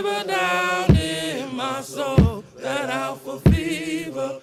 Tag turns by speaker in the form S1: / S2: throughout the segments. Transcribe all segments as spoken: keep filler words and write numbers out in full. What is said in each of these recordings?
S1: fever down in my soul, that alpha fever.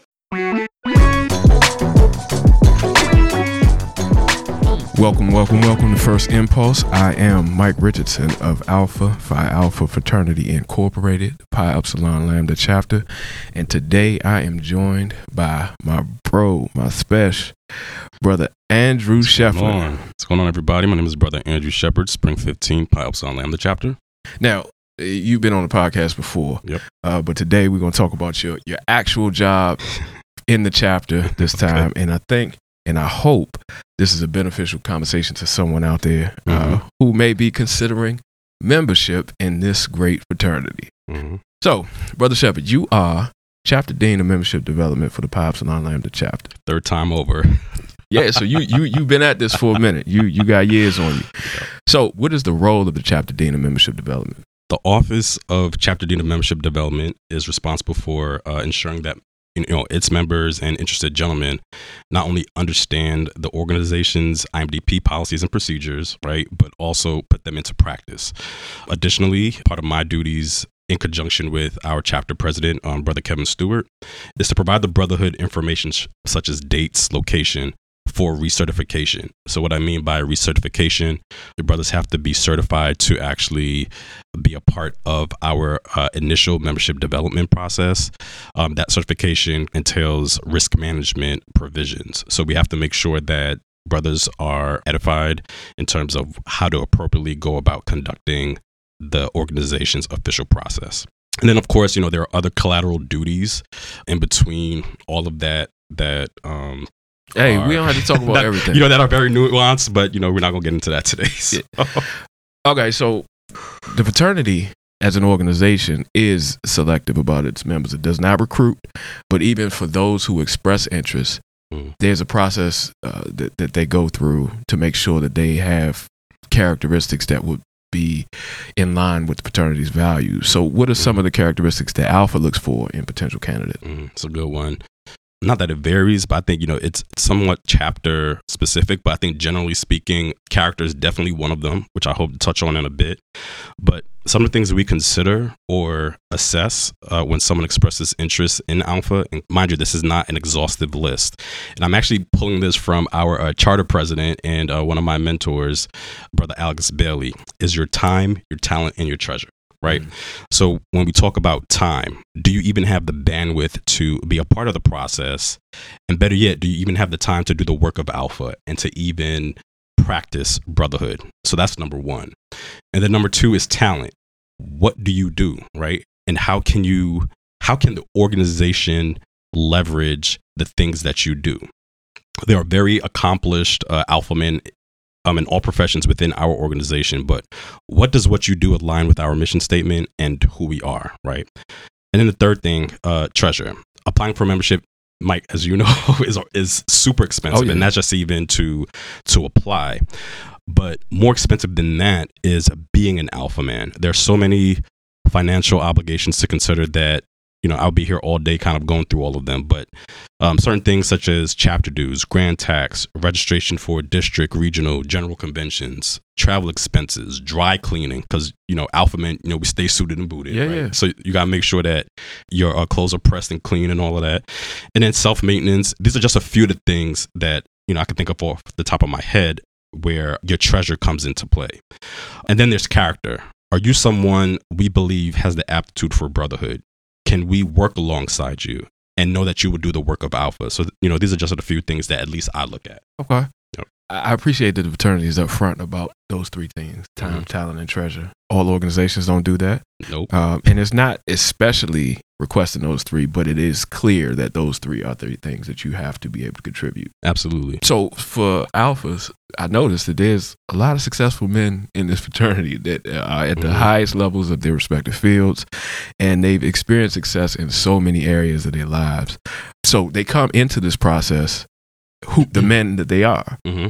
S2: Welcome, welcome, welcome to First Impulse. I am Mike Richardson of Alpha Phi Alpha Fraternity Incorporated, Pi Upsilon Lambda chapter, and today I am joined by my bro, my special brother Andrew Shepard.
S3: What's going on, everybody? My name is brother Andrew Shepard, Spring fifteen, Pi Upsilon Lambda chapter.
S2: Now, you've been on the podcast before,
S3: yep.
S2: uh, but today we're going to talk about your your actual job in the chapter this time, okay. and I think. And I hope this is a beneficial conversation to someone out there uh, mm-hmm. who may be considering membership in this great fraternity.
S3: Mm-hmm.
S2: So, Brother Shepard, you are Chapter Dean of Membership Development for the Pi Upsilon Lambda chapter.
S3: Third time over.
S2: Yeah, so you, you, you've been at this for a minute. You, you got years on you. So what is the role of the Chapter Dean of Membership Development?
S3: The Office of Chapter Dean of Membership Development is responsible for uh, ensuring that you know, its members and interested gentlemen not only understand the organization's I M D P policies and procedures, right, but also put them into practice. Additionally, part of my duties in conjunction with our chapter president, um, Brother Kevin Stewart, is to provide the Brotherhood information sh- such as dates, location, for recertification. So what I mean by recertification, the brothers have to be certified to actually be a part of our uh, initial membership development process. Um, that certification entails risk management provisions. So we have to make sure that brothers are edified in terms of how to appropriately go about conducting the organization's official process. And then, of course, you know, there are other collateral duties in between all of that, that, um,
S2: Hey,
S3: are,
S2: we don't have to talk about
S3: that,
S2: everything.
S3: You know, that are very nuanced, but, you know, we're not going to get into that today. So.
S2: Yeah. Okay, so the fraternity as an organization is selective about its members. It does not recruit, but even for those who express interest, mm. there's a process uh, that, that they go through to make sure that they have characteristics that would be in line with the fraternity's values. So what are some of the characteristics that Alpha looks for in potential candidates?
S3: Mm, it's a good one. Not that it varies, but I think, you know, it's somewhat chapter specific, but I think generally speaking, character is definitely one of them, which I hope to touch on in a bit. But some of the things that we consider or assess uh, when someone expresses interest in Alpha, and mind you, this is not an exhaustive list. And I'm actually pulling this from our uh, charter president and uh, one of my mentors, Brother Alex Bailey, is your time, your talent, and your treasure. Right. Mm-hmm. So when we talk about time, do you even have the bandwidth to be a part of the process? And better yet, do you even have the time to do the work of Alpha and to even practice brotherhood? So that's number one. And then number two is talent. What do you do? Right. And how can you how can the organization leverage the things that you do? There are very accomplished uh, alpha men Um, in all professions within our organization, but what does what you do align with our mission statement and who we are, right? And then the third thing, uh, treasure. Applying for membership, Mike, as you know, is is super expensive, oh, yeah. and that's just even to to apply. But more expensive than that is being an alpha man. There's so many financial obligations to consider that, you know, I'll be here all day kind of going through all of them, but um, certain things such as chapter dues, grand tax, registration for district, regional, general conventions, travel expenses, dry cleaning, because, you know, alpha men, you know, we stay suited and booted.
S2: Yeah,
S3: right?
S2: yeah.
S3: So you got to make sure that your uh, clothes are pressed and clean and all of that. And then self-maintenance. These are just a few of the things that, you know, I can think of off the top of my head where your treasure comes into play. And then there's character. Are you someone we believe has the aptitude for brotherhood? Can we work alongside you and know that you would do the work of Alpha? So, you know, these are just a few things that at least I look at.
S2: Okay.
S3: Yep.
S2: I appreciate that the fraternity is upfront about those three things, time, mm-hmm. talent, and treasure. All organizations don't do that.
S3: Nope.
S2: Um, and it's not especially requesting those three, but it is clear that those three are three things that you have to be able to contribute.
S3: Absolutely.
S2: So for Alphas, I noticed that there's a lot of successful men in this fraternity that are at the mm-hmm. highest levels of their respective fields, and they've experienced success in so many areas of their lives. So they come into this process, who the men that they are.
S3: Mm-hmm.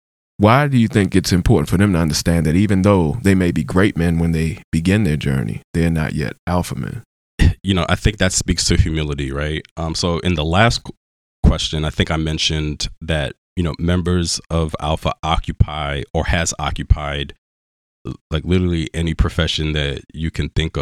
S2: Why do you think it's important for them to understand that even though they may be great men when they begin their journey, they're not yet alpha men?
S3: You know, I think that speaks to humility, right? Um, so in the last question, I think I mentioned that, you know, members of Alpha occupy or has occupied like literally any profession that you can think of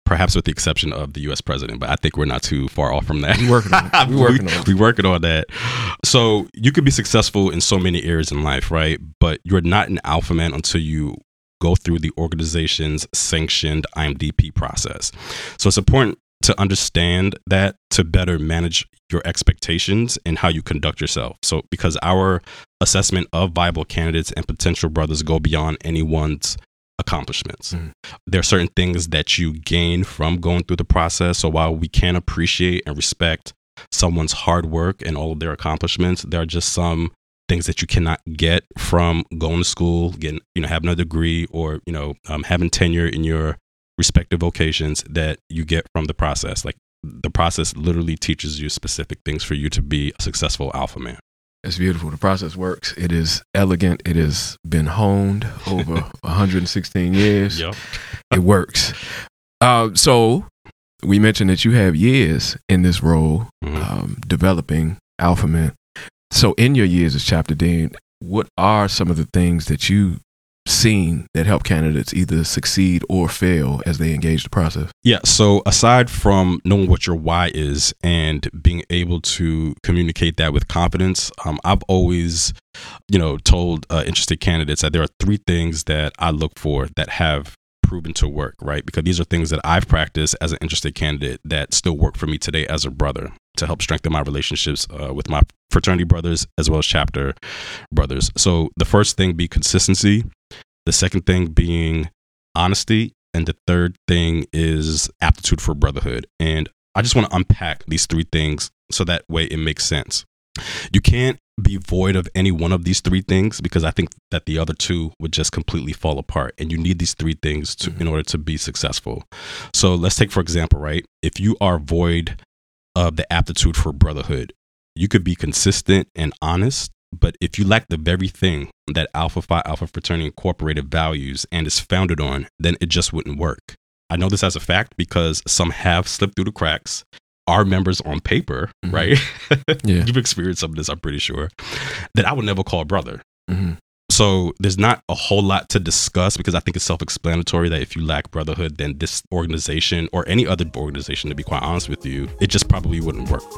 S3: perhaps with the exception of the U S president, but I think we're not too far off from that.
S2: We're working on it. We're working
S3: we,
S2: on it.
S3: We're working on that. So you could be successful in so many areas in life, right? But you're not an alpha man until you go through the organization's sanctioned I M D P process. So it's important to understand that to better manage your expectations and how you conduct yourself. So because our assessment of viable candidates and potential brothers go beyond anyone's accomplishments. Mm. There are certain things that you gain from going through the process. So while we can appreciate and respect someone's hard work and all of their accomplishments, there are just some things that you cannot get from going to school, getting, you know, having a degree, or, you know, um, having tenure in your respective vocations that you get from the process. Like the process literally teaches you specific things for you to be a successful alpha man.
S2: It's beautiful. The process works. It is elegant. It has been honed over one hundred sixteen years.
S3: Yep.
S2: It works. Uh, so we mentioned that you have years in this role, mm-hmm. um, developing alpha men. So in your years as chapter dean, what are some of the things that you've seen that help candidates either succeed or fail as they engage the process?
S3: Yeah. So aside from knowing what your why is and being able to communicate that with confidence, um, I've always, you know, told uh, interested candidates that there are three things that I look for that have proven to work, right? Because these are things that I've practiced as an interested candidate that still work for me today as a brother to help strengthen my relationships uh, with my fraternity brothers as well as chapter brothers. So the first thing be consistency. The second thing being honesty. And the third thing is aptitude for brotherhood. And I just want to unpack these three things so that way it makes sense. You can't be void of any one of these three things because I think that the other two would just completely fall apart. And you need these three things to, mm-hmm. in order to be successful. So let's take, for example, right? If you are void of the aptitude for brotherhood, you could be consistent and honest. But if you lack the very thing that Alpha Phi Alpha Fraternity Incorporated values and is founded on, then it just wouldn't work. I know this as a fact because some have slipped through the cracks. Our members on paper, mm-hmm. right?
S2: Yeah.
S3: You've experienced some of this, I'm pretty sure, that I would never call a brother.
S2: Mm-hmm.
S3: So there's not a whole lot to discuss because I think it's self-explanatory that if you lack brotherhood, then this organization or any other organization, to be quite honest with you, it just probably wouldn't work.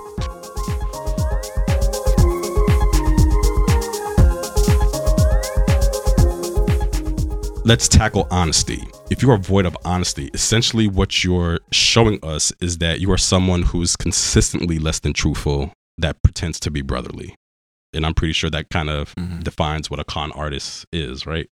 S3: Let's tackle honesty. If you are void of honesty, essentially what you're showing us is that you are someone who's consistently less than truthful that pretends to be brotherly. And I'm pretty sure that kind of mm-hmm. defines what a con artist is, right?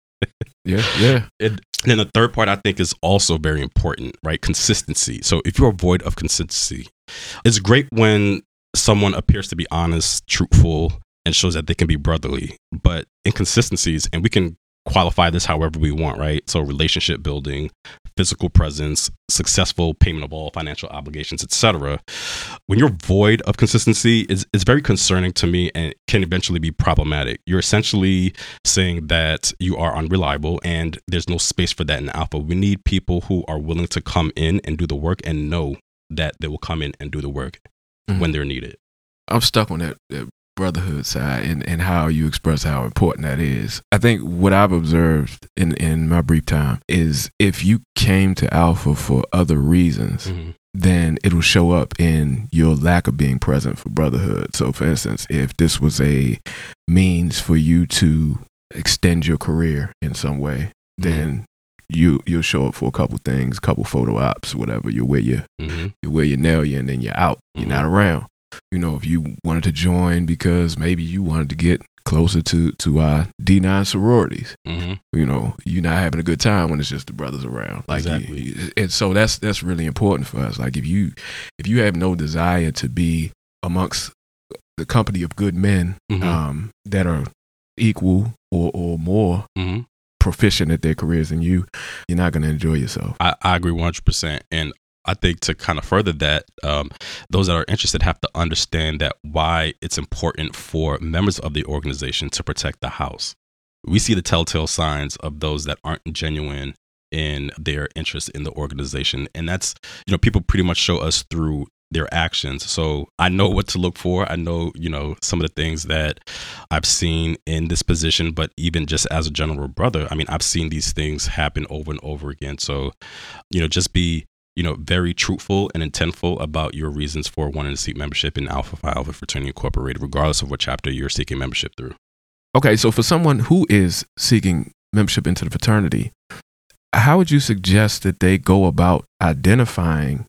S2: Yeah, yeah.
S3: And then the third part I think is also very important, right? Consistency. So if you are void of consistency, it's great when someone appears to be honest, truthful, and shows that they can be brotherly. But inconsistencies, and we can qualify this however we want, right? So relationship building, physical presence, successful payment of all financial obligations, et cetera. When you're void of consistency, it's, it's very concerning to me and can eventually be problematic. You're essentially saying that you are unreliable and there's no space for that in Alpha. We need people who are willing to come in and do the work and know that they will come in and do the work mm-hmm. when they're needed.
S2: I'm stuck on that, that brotherhood side and, and how you express how important that is. I think what I've observed in, in my brief time is if you came to Alpha for other reasons, mm-hmm. then it'll show up in your lack of being present for brotherhood. So for instance, if this was a means for you to extend your career in some way, mm-hmm. then you, you'll show up for a couple things, a couple photo ops, whatever. You wear your, mm-hmm. you wear your nail, and then you're out. You're mm-hmm. not around. You know, if you wanted to join because maybe you wanted to get closer to, to our D nine sororities, mm-hmm. you know, you're not having a good time when it's just the brothers around. Like,
S3: exactly.
S2: you, and so that's that's really important for us. Like, if you if you have no desire to be amongst the company of good men mm-hmm. um, that are equal or or more mm-hmm. proficient at their careers than you, you're not going to enjoy yourself.
S3: I, I agree one hundred percent. And I think to kind of further that, um, those that are interested have to understand that why it's important for members of the organization to protect the house. We see the telltale signs of those that aren't genuine in their interest in the organization. And that's, you know, people pretty much show us through their actions. So I know what to look for. I know, you know, some of the things that I've seen in this position, but even just as a general brother, I mean, I've seen these things happen over and over again. So, you know, just be you know, very truthful and intentful about your reasons for wanting to seek membership in Alpha Phi Alpha Fraternity Incorporated, regardless of what chapter you're seeking membership through.
S2: Okay, so for someone who is seeking membership into the fraternity, how would you suggest that they go about identifying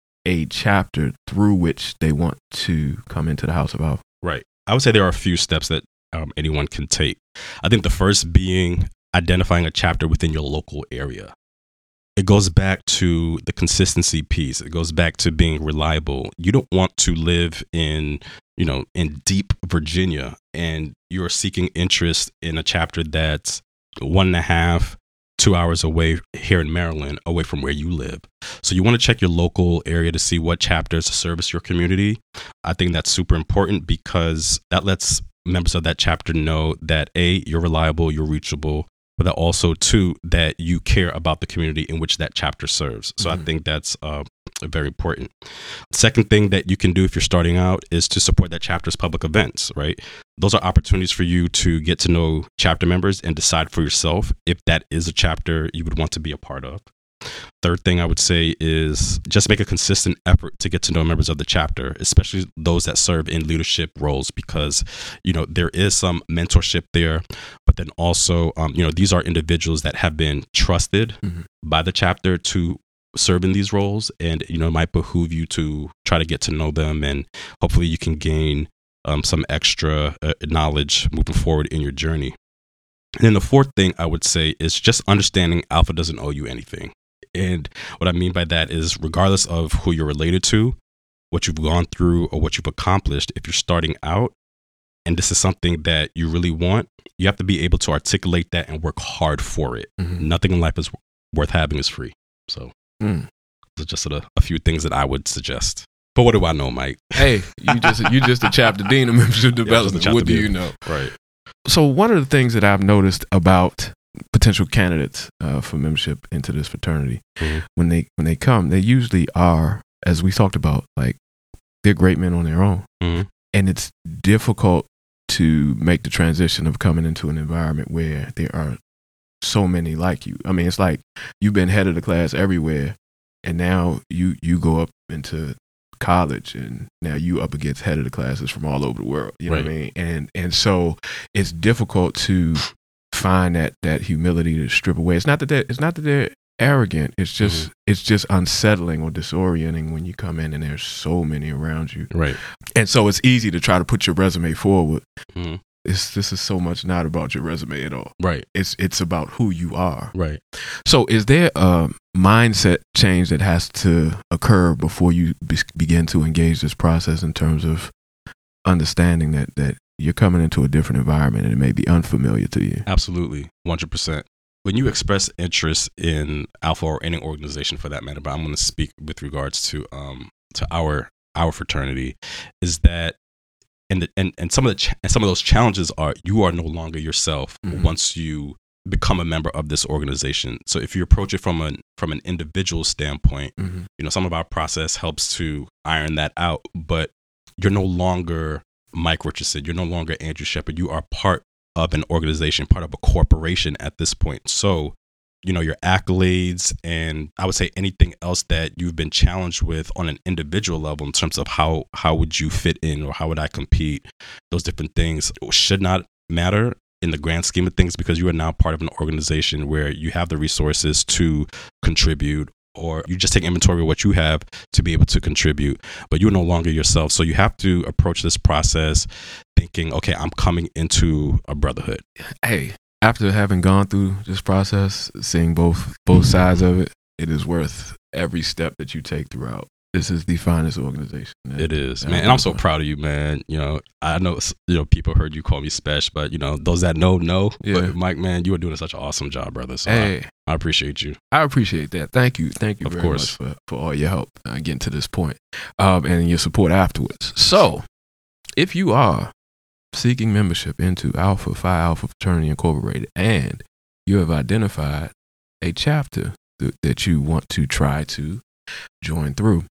S2: a chapter through which they want to come into the House of Alpha?
S3: Right. I would say there are a few steps that um, anyone can take. I think the first being identifying a chapter within your local area. It goes back to the consistency piece. It goes back to being reliable. You don't want to live in, you know, in deep Virginia and you're seeking interest in a chapter that's one and a half, two hours away here in Maryland, away from where you live. So you want to check your local area to see what chapters service your community. I think that's super important because that lets members of that chapter know that A, you're reliable, you're reachable, but that also, too, that you care about the community in which that chapter serves. So mm-hmm. I think that's uh, very important. Second thing that you can do if you're starting out is to support that chapter's public events, right? Those are opportunities for you to get to know chapter members and decide for yourself if that is a chapter you would want to be a part of. Third thing I would say is just make a consistent effort to get to know members of the chapter, especially those that serve in leadership roles, because, you know, there is some mentorship there, but then also, um, you know, these are individuals that have been trusted mm-hmm. by the chapter to serve in these roles. And, you know, it might behoove you to try to get to know them, and hopefully you can gain um, some extra uh, knowledge moving forward in your journey. And then the fourth thing I would say is just understanding Alpha doesn't owe you anything. And what I mean by that is, regardless of who you're related to, what you've gone through, or what you've accomplished, if you're starting out and this is something that you really want, you have to be able to articulate that and work hard for it. Mm-hmm. Nothing in life is worth having is free. So mm. those are just sort of a few things that I would suggest. But what do I know, Mike?
S2: Hey, you just you just a chapter dean of membership development. Yeah, what do you know?
S3: Right.
S2: So one of the things that I've noticed about potential candidates uh, for membership into this fraternity, mm-hmm. when they when they come, they usually are, as we talked about, like they're great men on their own, mm-hmm. and it's difficult to make the transition of coming into an environment where there are so many like you. I mean, it's like you've been head of the class everywhere, and now you you go up into college and now you up against head of the classes from all over the world. You know right. what I mean? And and so it's difficult to find that that humility to strip away. It's not that they're, it's not that they're arrogant. It's just mm-hmm. it's just unsettling or disorienting when you come in and there's so many around you.
S3: Right.
S2: And so it's easy to try to put your resume forward.
S3: Mm-hmm.
S2: It's this is so much not about your resume at all.
S3: Right.
S2: It's it's about who you are.
S3: Right.
S2: So is there a mindset change that has to occur before you be- begin to engage this process in terms of understanding that that you're coming into a different environment and it may be unfamiliar to you?
S3: Absolutely. one hundred percent. When you express interest in Alpha or any organization for that matter, but I'm going to speak with regards to um to our our fraternity, is that and the, and and some of the ch- and some of those challenges are you are no longer yourself mm-hmm. once you become a member of this organization. So if you approach it from an from an individual standpoint, mm-hmm. you know, some of our process helps to iron that out, but you're no longer Mike Richardson. You're no longer Andrew Shepard. You are part of an organization, part of a corporation at this point. So, you know, your accolades and I would say anything else that you've been challenged with on an individual level in terms of how, how would you fit in or how would I compete, those different things should not matter in the grand scheme of things, because you are now part of an organization where you have the resources to contribute, or you just take inventory of what you have to be able to contribute, but you're no longer yourself. So you have to approach this process thinking, okay, I'm coming into a brotherhood.
S2: Hey, after having gone through this process, seeing both both sides of it, it is worth every step that you take throughout. This is the finest organization.
S3: It is, man. And I'm so proud of you, man. You know, I know, you know, people heard you call me special, but, you know, those that know, know. Yeah. But Mike, man, you are doing such an awesome job, brother. So hey, I, I appreciate you.
S2: I appreciate that. Thank you. Thank you
S3: of
S2: very
S3: course.
S2: much for, for all your help uh, getting to this point, um, and your support afterwards. So if you are seeking membership into Alpha Phi Alpha Fraternity Incorporated and you have identified a chapter th- that you want to try to join through,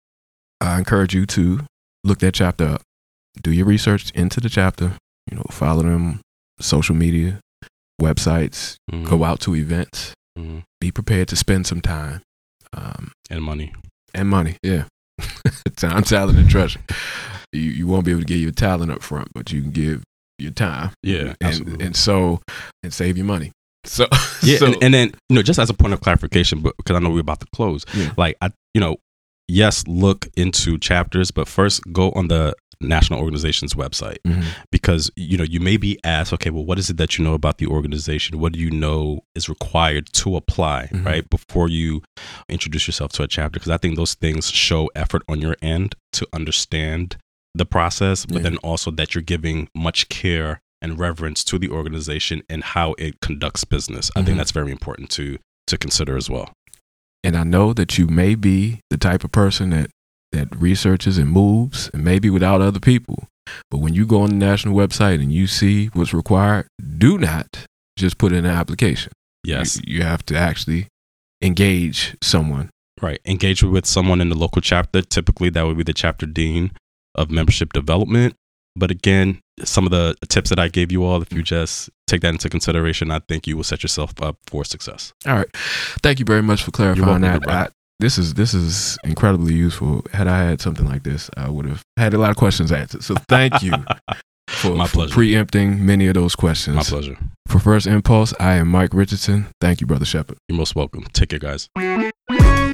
S2: I encourage you to look that chapter up, do your research into the chapter, you know, follow them, social media, websites, mm-hmm. go out to events, mm-hmm. be prepared to spend some time.
S3: Um, and money.
S2: And money, yeah. Time, talent, and treasure. You you won't be able to give your talent up front, but you can give your time.
S3: Yeah,
S2: and,
S3: absolutely.
S2: and so and save your money. So
S3: yeah,
S2: so,
S3: and, and then you know, just as a point of clarification, but because I know we're about to close,
S2: yeah.
S3: like I, you know, yes, look into chapters, but first go on the national organization's website,
S2: mm-hmm.
S3: because you know you may be asked, okay, well, what is it that you know about the organization? What do you know is required to apply,
S2: mm-hmm.
S3: right, before you introduce yourself to a chapter? Because I think those things show effort on your end to understand the process, but
S2: yeah.
S3: then also that you're giving much care and reverence to the organization and how it conducts business. I
S2: mm-hmm.
S3: think that's very important to to consider as well.
S2: And I know that you may be the type of person that that researches and moves, and maybe without other people. But when you go on the national website and you see what's required, do not just put in an application.
S3: Yes.
S2: You, you have to actually engage someone.
S3: Right. Engage with someone in the local chapter. Typically, that would be the chapter dean of membership development. But again, some of the tips that I gave you all, if you just take that into consideration, I think you will set yourself up for success.
S2: All right. Thank you very much for clarifying
S3: welcome,
S2: that. I, this is this is incredibly useful. Had I had something like this, I would have had a lot of questions answered. So thank you for,
S3: My
S2: for
S3: pleasure.
S2: preempting many of those questions.
S3: My pleasure.
S2: For First Impulse, I am Mike Richardson. Thank you, Brother Shepherd.
S3: You're most welcome. Take care, guys.